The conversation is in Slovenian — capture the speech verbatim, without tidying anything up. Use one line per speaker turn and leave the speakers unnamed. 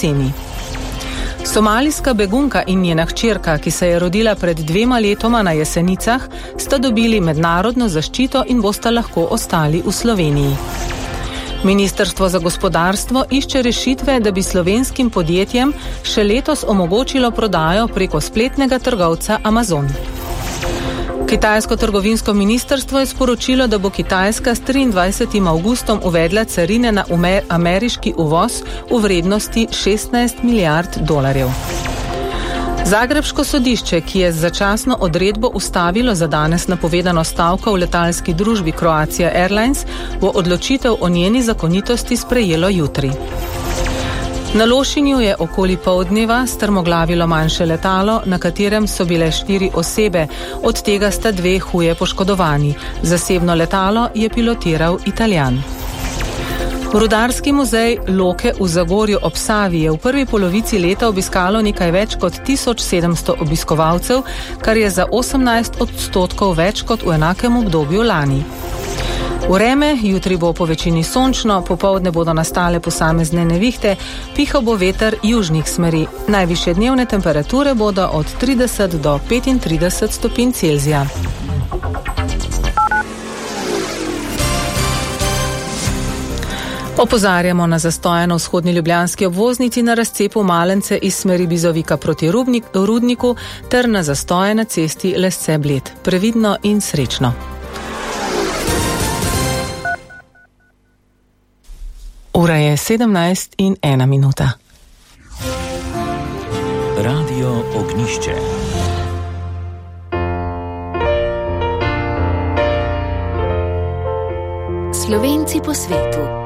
poceni. Somalijska begunka in njena hčerka, ki se je rodila pred dvema letoma na Jesenicah, sta dobili mednarodno zaščito in bosta lahko ostali v Sloveniji. Ministrstvo za gospodarstvo išče rešitve, da bi slovenskim podjetjem še letos omogočilo prodajo preko spletnega trgovca Amazon. Kitajsko trgovinsko ministrstvo je sporočilo, da bo Kitajska s triindvajsetim avgustom uvedla carine na ameriški uvoz v vrednosti šestnajst milijard dolarjev. Zagrebško sodišče, ki je z začasno odredbo ustavilo za danes napovedano stavko v letalski družbi Croatia Airlines, bo odločitev o njeni zakonitosti sprejelo jutri. Na Lošinju je okoli poldneva strmoglavilo manjše letalo, na katerem so bile štiri osebe, od tega sta dve huje poškodovani. Zasebno letalo je pilotiral Italijan. Rudarski muzej Loke v Zagorju ob Savi je v prvi polovici leta obiskalo nekaj več kot tisoč sedemsto obiskovalcev, kar je za osemnajst odstotkov več kot v enakem obdobju lani. Vreme, jutri bo po večini sončno, popoldne bodo nastale posamezne nevihte, pihal bo veter južnih smeri. Najvišje dnevne temperature bodo od trideset do petintrideset stopinj Celzija. Opozarjamo na zastoje na vzhodni ljubljanski obvoznici na razcepu Malence iz smeri Bizovika proti Rudniku ter na zastoje na cesti Lesce-Bled. Previdno in srečno. Ura je sedemnajst in ena minuta.
Radio Ognišče.
Slovenci po svetu.